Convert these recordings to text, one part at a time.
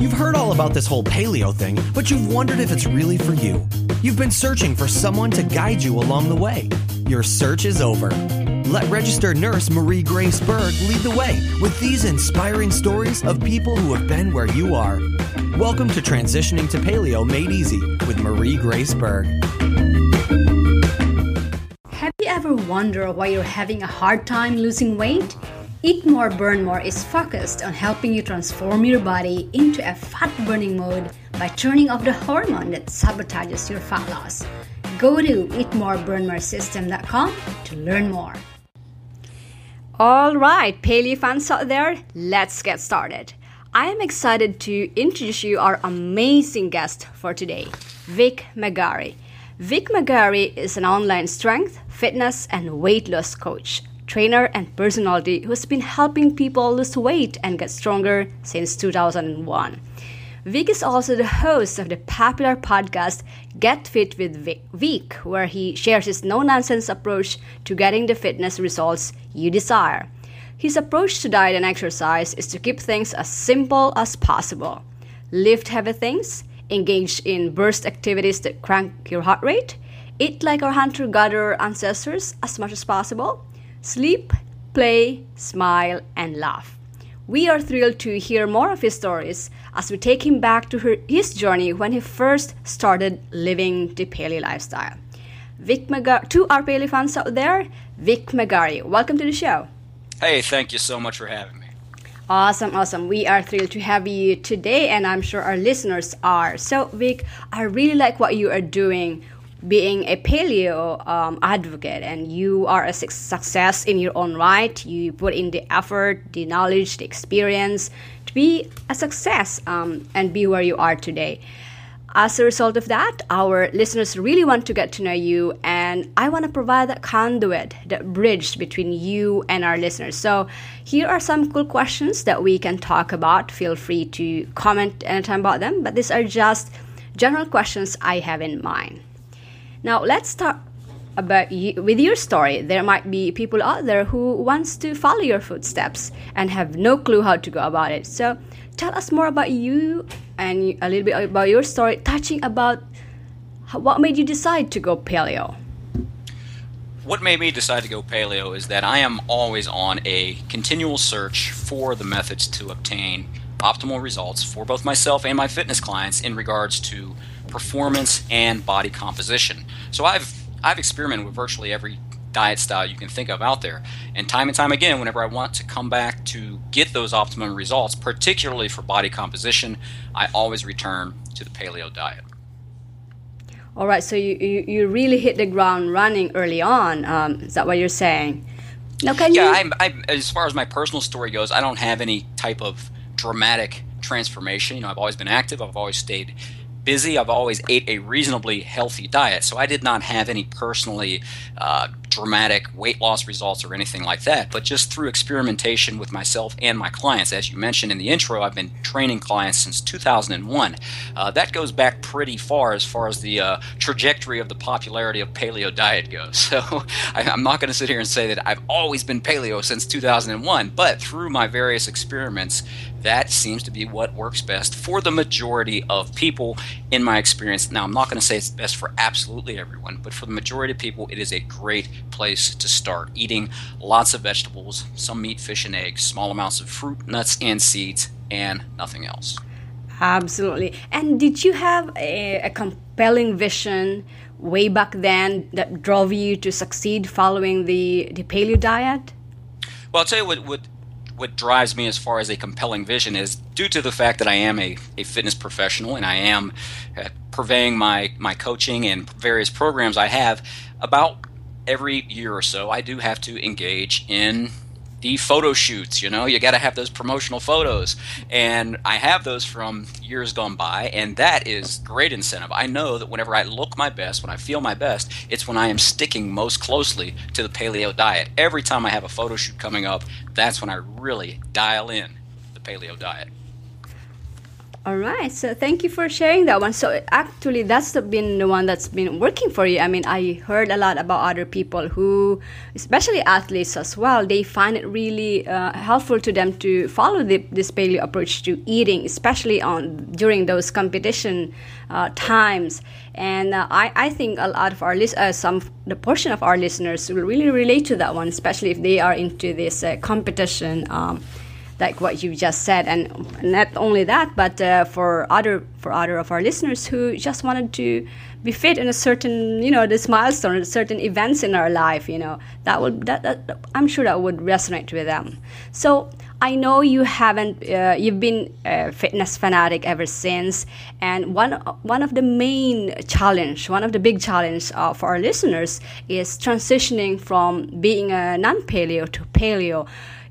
You've heard all about this whole paleo thing, but you've wondered if it's really for you. You've been searching for someone to guide you along the way. Your search is over. Let registered nurse Marie Grace Berg lead the way with these inspiring stories of people who have been where you are. Welcome to Transitioning to Paleo Made Easy with Marie Grace Berg. Have you ever wondered why you're having a hard time losing weight? Eat More, Burn More is focused on helping you transform your body into a fat-burning mode by turning off the hormone that sabotages your fat loss. Go to eatmoreburnmoresystem.com to learn more. All right, paleo fans out there, let's get started. I am excited to introduce you our amazing guest for today, Vic Magary. Vic Magary is an online strength, fitness, and weight loss coach, trainer, and personality who has been helping people lose weight and get stronger since 2001. Vic is also the host of the popular podcast Get Fit with Vic, where he shares his no-nonsense approach to getting the fitness results you desire. His approach to diet and exercise is to keep things as simple as possible. Lift heavy things, engage in burst activities that crank your heart rate, eat like our hunter-gatherer ancestors as much as possible, sleep, play, smile, and laugh. We are thrilled to hear more of his stories as we take him back to his journey when he first started living the paleo lifestyle. To our paleo fans out there, Vic Magary, welcome to the show. Hey, thank you so much for having me. Awesome. We are thrilled to have you today, and I'm sure our listeners are. So, Vic, I really like what you are doing, being a paleo advocate, and you are a success in your own right. You put in the effort, the knowledge, the experience to be a success and be where you are today. As a result of that, our listeners really want to get to know you, and I want to provide that conduit, that bridge between you and our listeners. So here are some cool questions that we can talk about. Feel free to comment anytime about them, but these are just general questions I have in mind. Now, let's start with your story. There might be people out there who wants to follow your footsteps and have no clue how to go about it. So tell us more about you and a little bit about your story, touching about what made you decide to go paleo. What made me decide to go paleo is that I am always on a continual search for the methods to obtain optimal results for both myself and my fitness clients in regards to performance and body composition. So I've experimented with virtually every diet style you can think of out there, and time again, whenever I want to come back to get those optimum results, particularly for body composition, I always return to the paleo diet. All right, so you really hit the ground running early on. Is that what you're saying? Now, as far as my personal story goes, I don't have any type of dramatic transformation. I've always been active. I've always stayed busy. I've always ate a reasonably healthy diet, so I did not have any personally dramatic weight loss results or anything like that, but just through experimentation with myself and my clients. As you mentioned in the intro, I've been training clients since 2001. That goes back pretty far as the trajectory of the popularity of paleo diet goes. So I'm not going to sit here and say that I've always been paleo since 2001, but through my various experiments, that seems to be what works best for the majority of people in my experience. Now, I'm not going to say it's best for absolutely everyone, but for the majority of people, it is a great place to start. Eating lots of vegetables, some meat, fish, and eggs, small amounts of fruit, nuts, and seeds, and nothing else. Absolutely. And did you have a compelling vision way back then that drove you to succeed following the paleo diet? Well, I'll tell you what drives me as far as a compelling vision is due to the fact that I am a fitness professional, and I am purveying my coaching and various programs I have. About every year or so, I do have to engage in the photo shoots. You got to have those promotional photos, and I have those from years gone by, and that is great incentive. I know that whenever I look my best, when I feel my best, it's when I am sticking most closely to the paleo diet. Every time I have a photo shoot coming up, that's when I really dial in the paleo diet. All right, so thank you for sharing that one. So actually, been the one that's been working for you. I mean, I heard a lot about other people who, especially athletes as well, they find it really helpful to them to follow this paleo approach to eating, especially during those competition times. And I think a lot of our the portion of our listeners will really relate to that one, especially if they are into this competition. Like what you just said, and not only that, but for other of our listeners who just wanted to be fit in a certain, this milestone, certain events in our life, that I'm sure that would resonate with them. So I know you've been a fitness fanatic ever since, and one of the big challenge for our listeners is transitioning from being a non-paleo to paleo.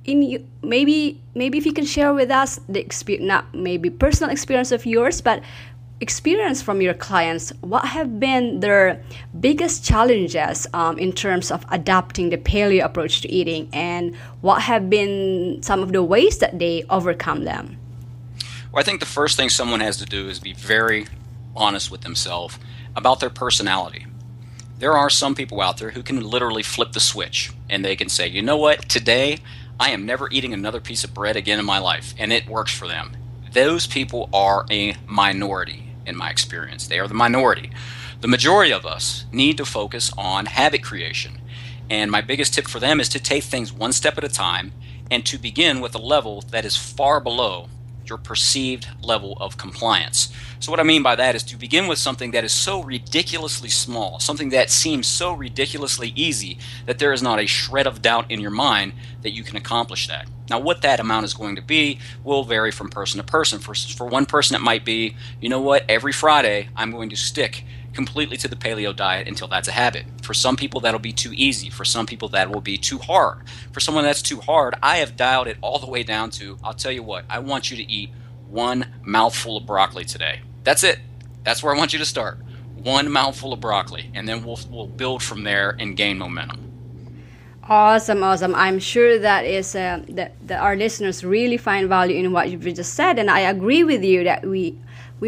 Maybe if you can share with us the experience, not maybe personal experience of yours, but experience from your clients. What have been their biggest challenges in terms of adapting the paleo approach to eating, and what have been some of the ways that they overcome them? Well, I think the first thing someone has to do is be very honest with themselves about their personality. There are some people out there who can literally flip the switch, and they can say, you know what, today I am never eating another piece of bread again in my life, and it works for them. Those people are a minority in my experience. They are the minority. The majority of us need to focus on habit creation, and my biggest tip for them is to take things one step at a time and to begin with a level that is far below your perceived level of compliance. So what I mean by that is to begin with something that is so ridiculously small, something that seems so ridiculously easy that there is not a shred of doubt in your mind that you can accomplish that. Now, what that amount is going to be will vary from person to person. For one person, it might be, you know what, every Friday I'm going to stick completely to the paleo diet until that's a habit. For some people, that'll be too easy. For some people, that will be too hard. For someone that's too hard, I have dialed it all the way down to, I'll tell you what, I want you to eat one mouthful of broccoli today. That's it. That's where I want you to start. One mouthful of broccoli, and then we'll build from there and gain momentum. Awesome. I'm sure that is that our listeners really find value in what you just said, and I agree with you that we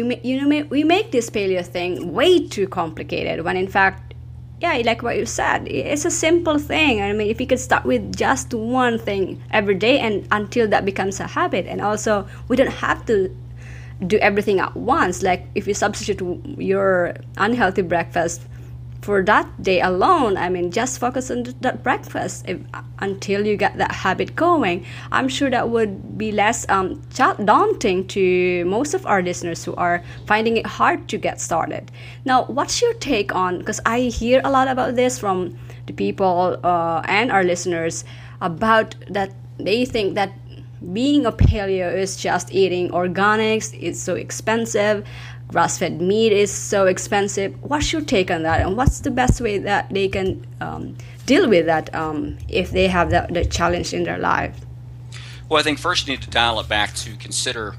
make this paleo thing way too complicated when in fact, yeah, like what you said, it's a simple thing. I mean, if you could start with just one thing every day and until that becomes a habit, and also we don't have to do everything at once. Like if you substitute your unhealthy breakfast for that day alone, I mean, just focus on that breakfast until you get that habit going. I'm sure that would be less daunting to most of our listeners who are finding it hard to get started. Now, what's your take on, because I hear a lot about this from the people and our listeners about that they think that being a paleo is just eating organics, it's so expensive, grass-fed meat is so expensive. What's your take on that, and what's the best way that they can deal with that if they have the challenge in their life? Well, I think first you need to dial it back to consider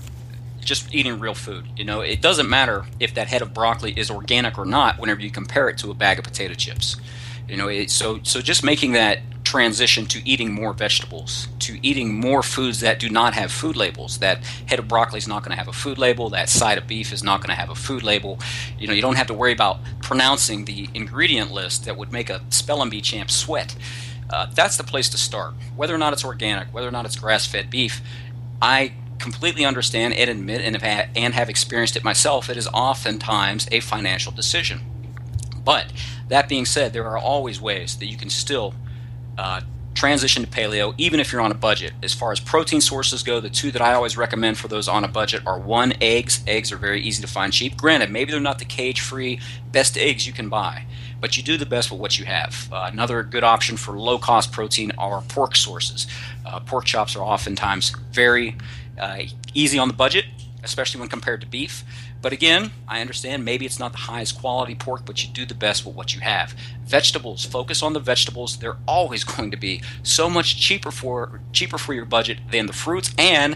just eating real food. You know, it doesn't matter if that head of broccoli is organic or not whenever you compare it to a bag of potato chips. You know, so just making that transition to eating more vegetables, to eating more foods that do not have food labels. That head of broccoli is not going to have a food label. That side of beef is not going to have a food label. You know, you don't have to worry about pronouncing the ingredient list that would make a spelling bee champ sweat. That's the place to start. Whether or not it's organic, whether or not it's grass-fed beef, I completely understand and admit and have experienced it myself. It is oftentimes a financial decision. But that being said, there are always ways that you can still transition to paleo, even if you're on a budget. As far as protein sources go, the two that I always recommend for those on a budget are one, eggs. Eggs are very easy to find cheap. Granted, maybe they're not the cage-free best eggs you can buy, but you do the best with what you have. Another good option for low-cost protein are pork sources. Pork chops are oftentimes very easy on the budget, especially when compared to beef. But again, I understand maybe it's not the highest quality pork, but you do the best with what you have. Vegetables, focus on the vegetables. They're always going to be so much cheaper for your budget than the fruits, and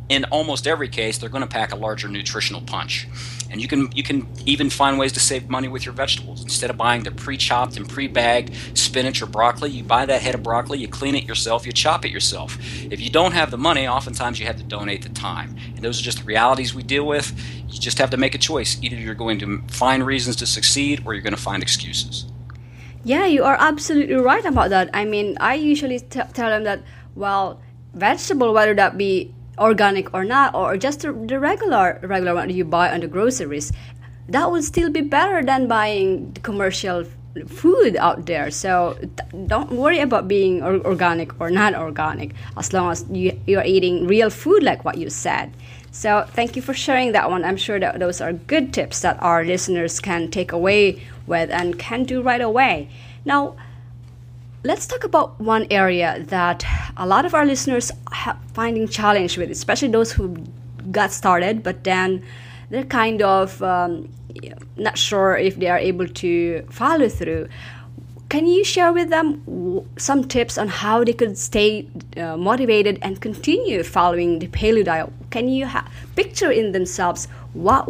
in almost every case, they're going to pack a larger nutritional punch. And you can even find ways to save money with your vegetables. Instead of buying the pre-chopped and pre-bagged spinach or broccoli, you buy that head of broccoli, you clean it yourself, you chop it yourself. If you don't have the money, oftentimes you have to donate the time. And those are just the realities we deal with. You just have to make a choice. Either you're going to find reasons to succeed or you're going to find excuses. Yeah, you are absolutely right about that. I mean, I usually tell them that, well, vegetable, whether that be organic or not, or just the regular one you buy on the groceries, that will still be better than buying the commercial food out there. So don't worry about being organic or not organic, as long as you are eating real food like what you said. So thank you for sharing that one. I'm sure that those are good tips that our listeners can take away with and can do right away. Now, let's talk about one area that a lot of our listeners are finding challenge with, especially those who got started, but then they're kind of not sure if they are able to follow through. Can you share with them some tips on how they could stay motivated and continue following the paleo diet? Can you picture in themselves what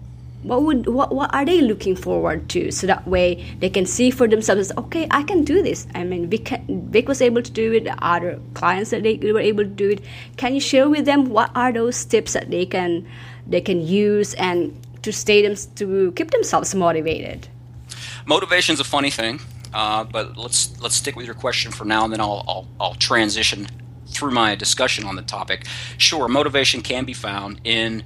are they looking forward to, so that way they can see for themselves, okay, I can do this. I mean, Vic was able to do it, other clients that they were able to do it. Can you share with them what are those tips that they can use and to keep themselves motivated? Motivation's a funny thing, but let's stick with your question for now, and then I'll transition through my discussion on the topic. Sure, motivation can be found in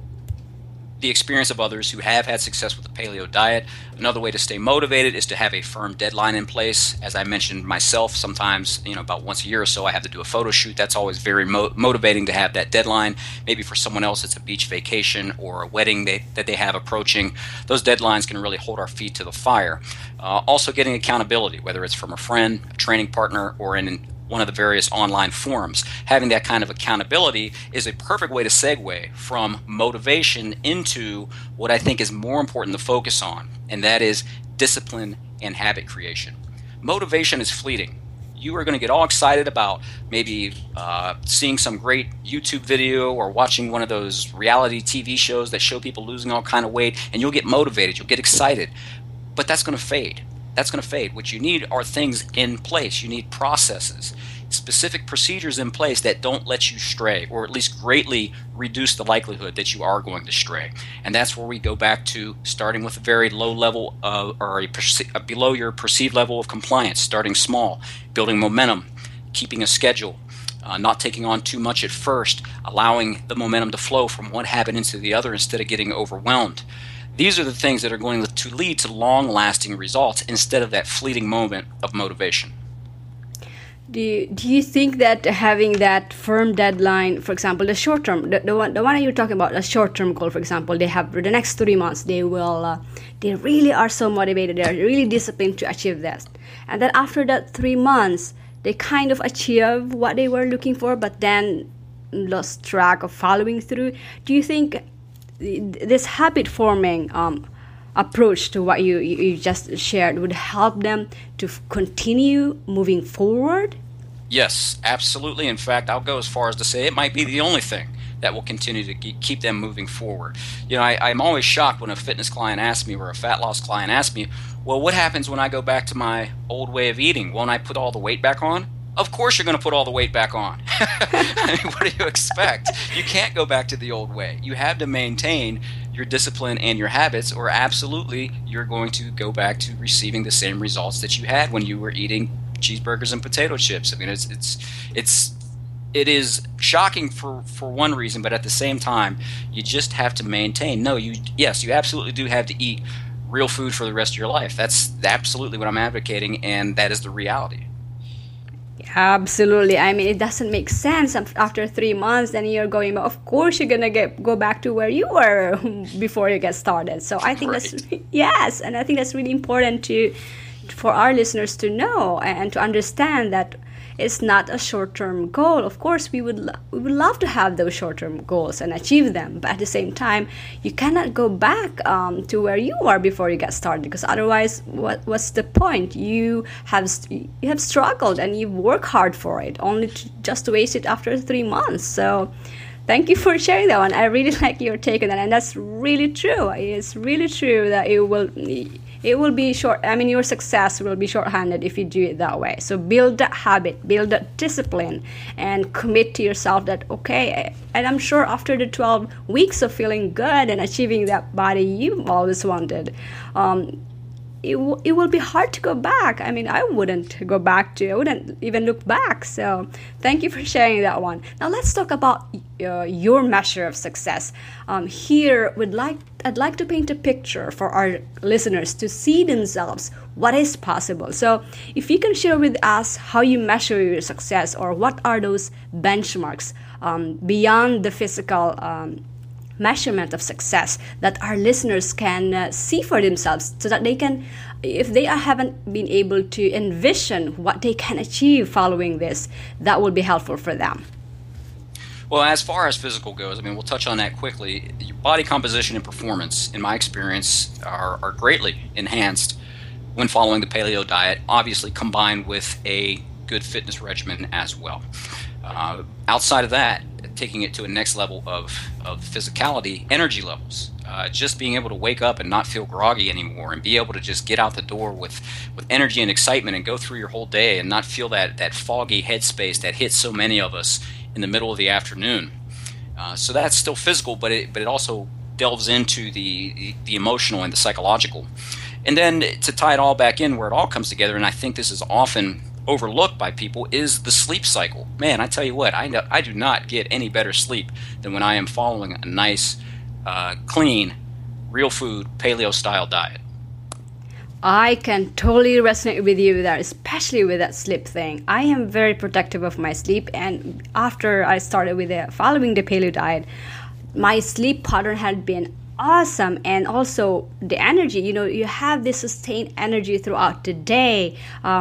the experience of others who have had success with the paleo diet. Another way to stay motivated is to have a firm deadline in place. As I mentioned myself, sometimes, about once a year or so, I have to do a photo shoot. That's always very motivating to have that deadline. Maybe for someone else, it's a beach vacation or a wedding that they have approaching. Those deadlines can really hold our feet to the fire. Also getting accountability, whether it's from a friend, a training partner, or in one of the various online forums. Having that kind of accountability is a perfect way to segue from motivation into what I think is more important to focus on, and that is discipline and habit creation. Motivation is fleeting. You are going to get all excited about maybe seeing some great YouTube video or watching one of those reality TV shows that show people losing all kind of weight, and you'll get motivated, you'll get excited, but that's going to fade. That's going to fade. What you need are things in place. You need processes, specific procedures in place that don't let you stray, or at least greatly reduce the likelihood that you are going to stray. And that's where we go back to starting with a very low level or below your perceived level of compliance, starting small, building momentum, keeping a schedule, not taking on too much at first, allowing the momentum to flow from one habit into the other instead of getting overwhelmed. These are the things that are going to lead to long-lasting results instead of that fleeting moment of motivation. Do you think that having that firm deadline, for example, the short term, the one that you're talking about, a short term goal, for example, they have for the next 3 months, they really are so motivated, they're really disciplined to achieve that, and then after that 3 months, they kind of achieve what they were looking for, but then lost track of following through? Do you think this habit forming approach to what you just shared would help them to continue moving forward? Yes, absolutely. In fact, I'll go as far as to say it might be the only thing that will continue to keep them moving forward. I'm always shocked when a fitness client asks me, or a fat loss client asks me, well, what happens when I go back to my old way of eating? Won't I put all the weight back on? Of course you're going to put all the weight back on. I mean, what do you expect? You can't go back to the old way. You have to maintain your discipline and your habits, or absolutely you're going to go back to receiving the same results that you had when you were eating cheeseburgers and potato chips. I mean, it is shocking for one reason, but at the same time, you just have to maintain. Yes, you absolutely do have to eat real food for the rest of your life. That's absolutely what I'm advocating, and that is the reality. Absolutely. I mean, it doesn't make sense after 3 months, then you're going, of course you're going to go back to where you were before you get started. So I think yes, and I think that's really important for our listeners to know and to understand that it's not a short-term goal. Of course, we would love to have those short-term goals and achieve them, but at the same time, you cannot go back to where you were before you got started, because otherwise, what's the point? You have struggled and you've worked hard for it, only just to waste it after 3 months. So thank you for sharing that one. I really like your take on that, and that's really true. It's really true that it will be short. I mean, your success will be shorthanded if you do it that way. So build that habit, build that discipline, and commit to yourself that, okay, and I'm sure after the 12 weeks of feeling good and achieving that body you've always wanted, it will be hard to go back. I mean, I wouldn't even look back. So thank you for sharing that one. Now let's talk about your measure of success. Here, I'd like to paint a picture for our listeners to see themselves what is possible. So if you can share with us how you measure your success, or what are those benchmarks beyond the physical measurement of success that our listeners can see for themselves, so that they can, if they haven't been able to envision what they can achieve following this, that will be helpful for them. Well, as far as physical goes, I mean, we'll touch on that quickly. Your body composition and performance, in my experience, are greatly enhanced when following the paleo diet, obviously combined with a good fitness regimen as well. Outside of that, taking it to a next level of physicality, energy levels, just being able to wake up and not feel groggy anymore, and be able to just get out the door with energy and excitement and go through your whole day and not feel that foggy headspace that hits so many of us in the middle of the afternoon. So that's still physical, but it also delves into the emotional and the psychological. And then to tie it all back in where it all comes together, and I think this is often overlooked by people, is the sleep cycle. Man, I tell you what, I do not get any better sleep than when I am following a nice, clean, real food, paleo-style diet. I can totally resonate with you there, especially with that sleep thing. I am very protective of my sleep, and after I started with following the paleo diet, my sleep pattern had been awesome. And also the energy, you have this sustained energy throughout the day.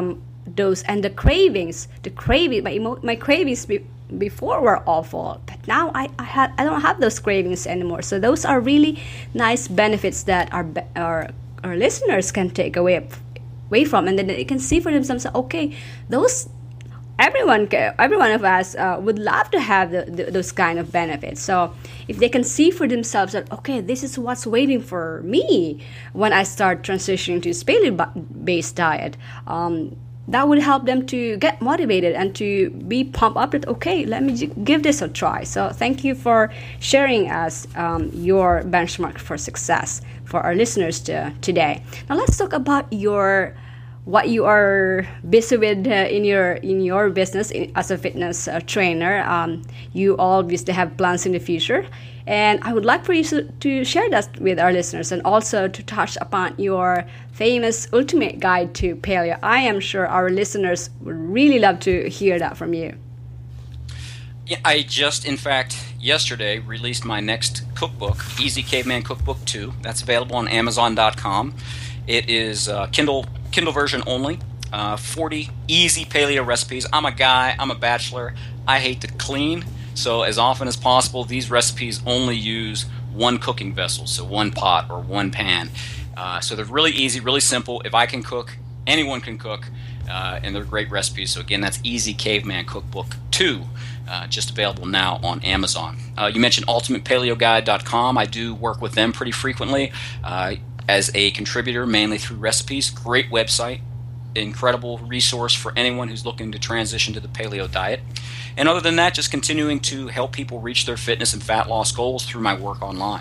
The cravings, my cravings before were awful, but now I don't have those cravings anymore. So those are really nice benefits that our listeners can take away from, and then they can see for themselves. Okay, every one of us would love to have those kind of benefits. So if they can see for themselves that, okay, this is what's waiting for me when I start transitioning to paleo-based diet, that would help them to get motivated and to be pumped up that, okay, let me give this a try. So thank you for sharing us your benchmark for success for our listeners today. Now let's talk about what you are busy with in your business as a fitness trainer. You obviously have plans in the future, and I would like for you to share that with our listeners, and also to touch upon your famous ultimate guide to paleo. I am sure our listeners would really love to hear that from you. Yeah, I just, in fact, yesterday released my next cookbook, Easy Caveman Cookbook 2. That's available on Amazon.com. It is Kindle version only. 40 easy paleo recipes. I'm a bachelor. I hate to clean, so as often as possible, these recipes only use one cooking vessel, so one pot or one pan. So they're really easy, really simple. If I can cook, anyone can cook, and they're great recipes. So again, that's Easy Caveman Cookbook 2, just available now on Amazon. You mentioned UltimatePaleoGuide.com. I do work with them pretty frequently as a contributor, mainly through recipes. Great website, incredible resource for anyone who's looking to transition to the paleo diet. And other than that, just continuing to help people reach their fitness and fat loss goals through my work online.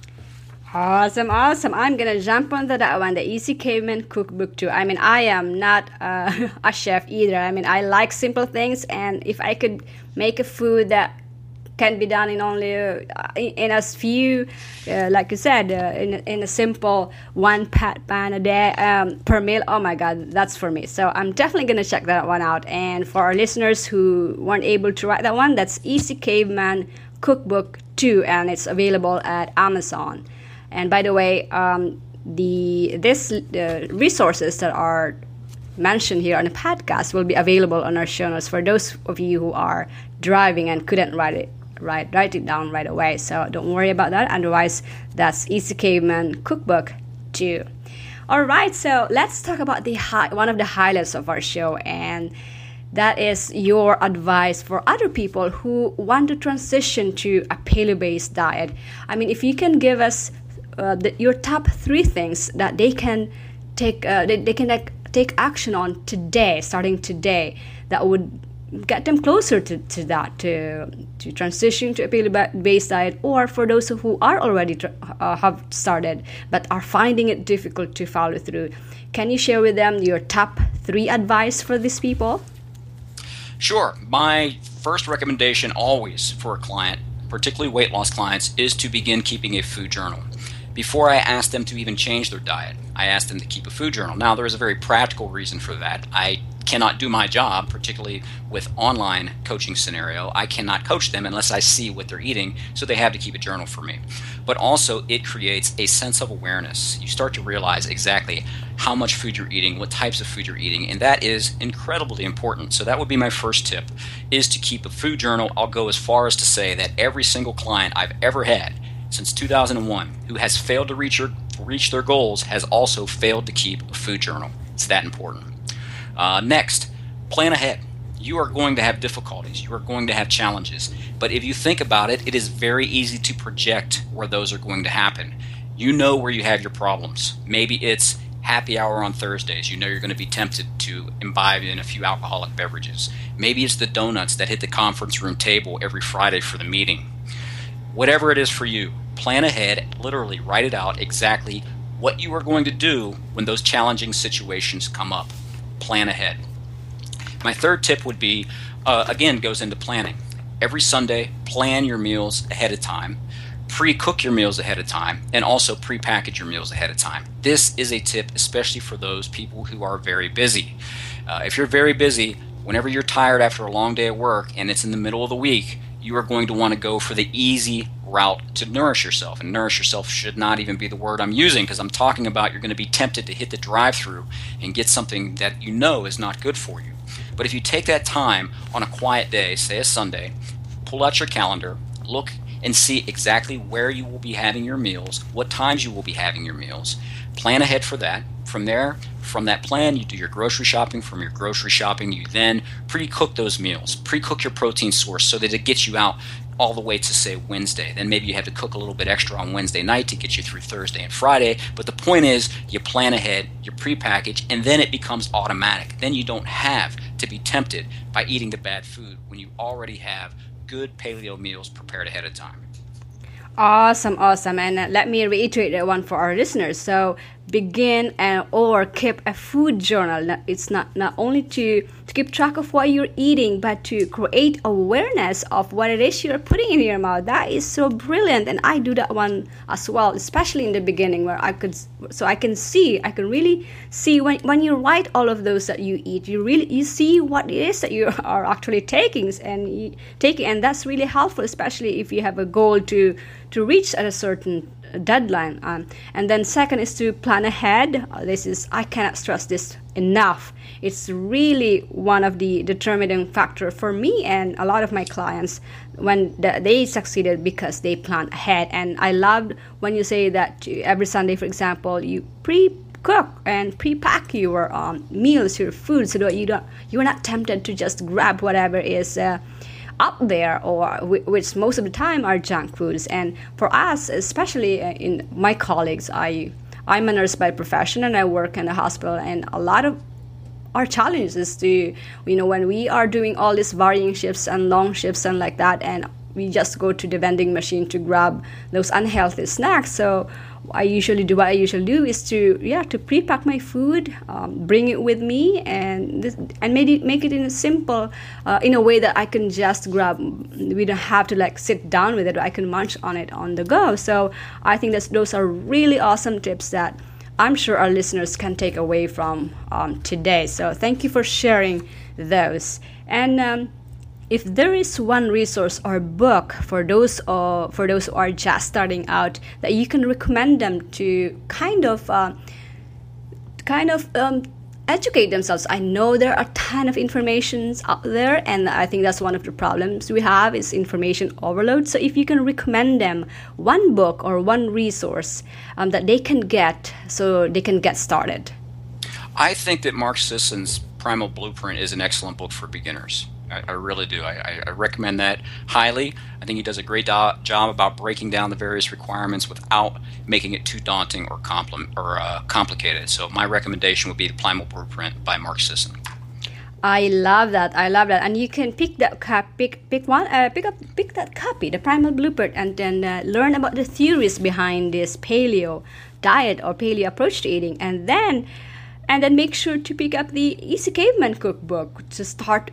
Awesome. I'm going to jump onto that one, the Easy Caveman Cookbook 2. I mean, I am not a chef either. I mean, I like simple things, and if I could make a food that can be done in only in as few, like you said, in a simple one pan a day per meal, oh my God, that's for me. So I'm definitely going to check that one out. And for our listeners who weren't able to write that one, that's Easy Caveman Cookbook 2, and it's available at Amazon. And by the way, these resources that are mentioned here on the podcast will be available on our show notes for those of you who are driving and couldn't write it down right away. So don't worry about that. Otherwise, that's Easy Caveman Cookbook 2. All right, so let's talk about one of the highlights of our show, and that is your advice for other people who want to transition to a paleo-based diet? I mean, if you can give us your top 3 things that they can take take action on today, starting today, that would get them closer to that, to transition to a paleo-based diet, or for those who are already have started but are finding it difficult to follow through. Can you share with them your top 3 advice for these people? Sure. My first recommendation always for a client, particularly weight loss clients, is to begin keeping a food journal. Before I ask them to even change their diet, I ask them to keep a food journal. Now, there is a very practical reason for that. I cannot do my job, particularly with online coaching scenario. I cannot coach them unless I see what they're eating, so they have to keep a journal for me. But also, it creates a sense of awareness. You start to realize exactly how much food you're eating, what types of food you're eating, and that is incredibly important. So that would be my first tip, is to keep a food journal. I'll go as far as to say that every single client I've ever had since 2001 who has failed to reach their goals has also failed to keep a food journal. It's that important. Next, plan ahead. You are going to have difficulties. You are going to have challenges. But if you think about it, it is very easy to project where those are going to happen. You know where you have your problems. Maybe it's happy hour on Thursdays. You know you're going to be tempted to imbibe in a few alcoholic beverages. Maybe it's the donuts that hit the conference room table every Friday for the meeting. Whatever it is for you, plan ahead, literally write it out exactly what you are going to do when those challenging situations come up. Plan ahead. My third tip would be, again, goes into planning. Every Sunday, plan your meals ahead of time, pre-cook your meals ahead of time, and also pre-package your meals ahead of time. This is a tip especially for those people who are very busy. If you're very busy, whenever you're tired after a long day at work and it's in the middle of the week, you are going to want to go for the easy route to nourish yourself. And nourish yourself should not even be the word I'm using, because I'm talking about you're going to be tempted to hit the drive-thru and get something that you know is not good for you. But if you take that time on a quiet day, say a Sunday, pull out your calendar, look and see exactly where you will be having your meals, what times you will be having your meals, plan ahead for that. From there, from that plan, you do your grocery shopping. From your grocery shopping, you then pre-cook those meals. Pre-cook your protein source so that it gets you out all the way to, say, Wednesday. Then maybe you have to cook a little bit extra on Wednesday night to get you through Thursday and Friday. But the point is, you plan ahead, you pre-package, and then it becomes automatic. Then you don't have to be tempted by eating the bad food when you already have good paleo meals prepared ahead of time. Awesome. And let me reiterate that one for our listeners. So begin or keep a food journal. It's not only to keep track of what you're eating, but to create awareness of what it is you're putting in your mouth. That is so brilliant, and I do that one as well, especially in the beginning, where I can really see when you write all of those that you eat, you see what it is that you are actually taking, and that's really helpful, especially if you have a goal to reach at a certain deadline. And then second is to plan ahead. I cannot stress this enough. It's really one of the determining factor for me and a lot of my clients when they succeeded because they planned ahead. And I loved when you say that every Sunday, for example, you pre-cook and pre-pack your meals, your food, so that you're not tempted to just grab whatever is up there, or which most of the time are junk foods. And for us, especially in my colleagues, I'm a nurse by profession and I work in a hospital, and a lot of our challenge is to, when we are doing all these varying shifts and long shifts and like that, and we just go to the vending machine to grab those unhealthy snacks. So what I usually do is to pre-pack my food, bring it with me, and maybe make it in a simple, in a way that I can just grab. We don't have to sit down with it. I can munch on it on the go. So I think those are really awesome tips that I'm sure our listeners can take away from today. So thank you for sharing those. And if there is one resource or book for those who are just starting out that you can recommend them to kind of educate themselves. I know there are a ton of information out there, and I think that's one of the problems we have is information overload. So if you can recommend them one book or one resource that they can get so they can get started. I think that Mark Sisson's Primal Blueprint is an excellent book for beginners. I really do. I recommend that highly. I think he does a great job about breaking down the various requirements without making it too daunting or complicated. So my recommendation would be The Primal Blueprint by Mark Sisson. I love that. And you can pick that pick that copy, The Primal Blueprint, and then learn about the theories behind this paleo diet or paleo approach to eating, and then make sure to pick up the Easy Caveman cookbook to start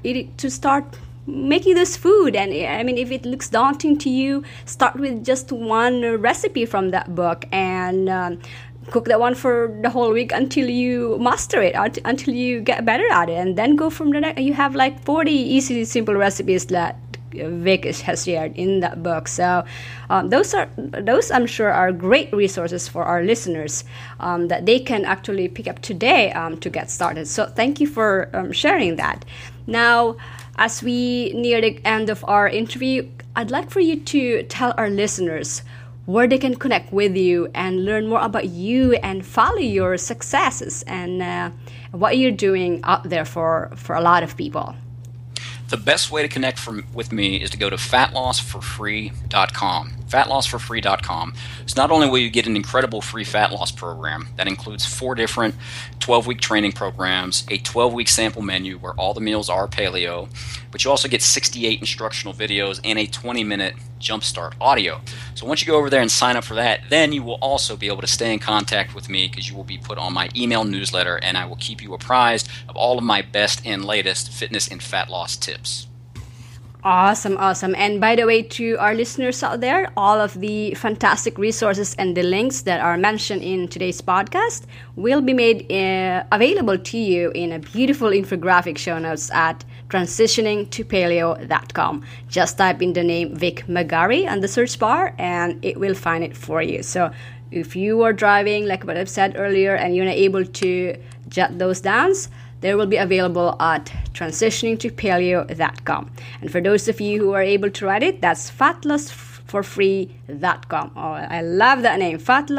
making this food. And I mean, if it looks daunting to you, start with just one recipe from that book and cook that one for the whole week until you master it, until you get better at it, and then go from the next. You have like 40 easy, simple recipes that Vic has shared in that book. So those I'm sure are great resources for our listeners that they can actually pick up today to get started. So thank you for sharing that. Now, as we near the end of our interview, I'd like for you to tell our listeners where they can connect with you and learn more about you and follow your successes and what you're doing out there for a lot of people. The best way to connect with me is to go to fatlossforfree.com. Fatlossforfree.com. So not only will you get an incredible free fat loss program that includes 4 different 12-week training programs, a 12-week sample menu where all the meals are paleo, but you also get 68 instructional videos and a 20-minute jumpstart audio. So once you go over there and sign up for that, then you will also be able to stay in contact with me because you will be put on my email newsletter, and I will keep you apprised of all of my best and latest fitness and fat loss tips. Awesome. And by the way, to our listeners out there, all of the fantastic resources and the links that are mentioned in today's podcast will be made available to you in a beautiful infographic show notes at transitioningtopaleo.com. Just type in the name Vic Magari on the search bar and it will find it for you. So if you are driving, like what I've said earlier, and you're not able to jot those down, they will be available at transitioningtopaleo.com. And for those of you who are able to write it, that's fatlossforfree.com. Oh, I love that name,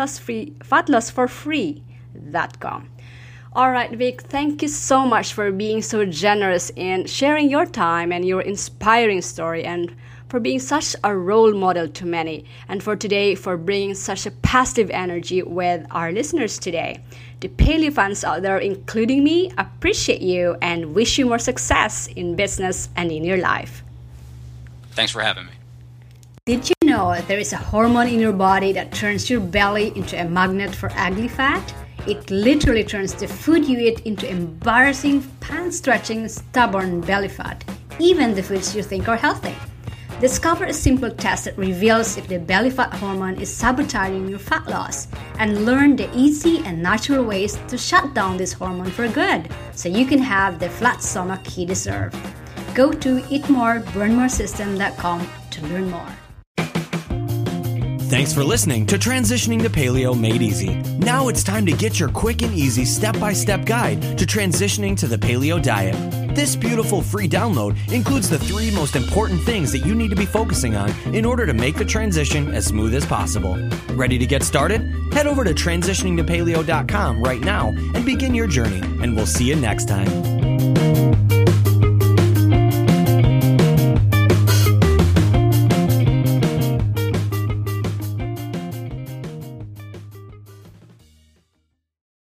fatlossforfree.com. All right, Vic, thank you so much for being so generous in sharing your time and your inspiring story, and for being such a role model to many, and for today, for bringing such a positive energy with our listeners today. The paleo fans out there, including me, appreciate you and wish you more success in business and in your life. Thanks for having me. Did you know there is a hormone in your body that turns your belly into a magnet for ugly fat? It literally turns the food you eat into embarrassing, pant-stretching, stubborn belly fat, even the foods you think are healthy. Discover a simple test that reveals if the belly fat hormone is sabotaging your fat loss, and learn the easy and natural ways to shut down this hormone for good so you can have the flat stomach you deserve. Go to eatmoreburnmoresystem.com to learn more. Thanks for listening to Transitioning to Paleo Made Easy. Now it's time to get your quick and easy step-by-step guide to transitioning to the paleo diet. This beautiful free download includes the 3 most important things that you need to be focusing on in order to make the transition as smooth as possible. Ready to get started? Head over to transitioningtopaleo.com right now and begin your journey, and we'll see you next time.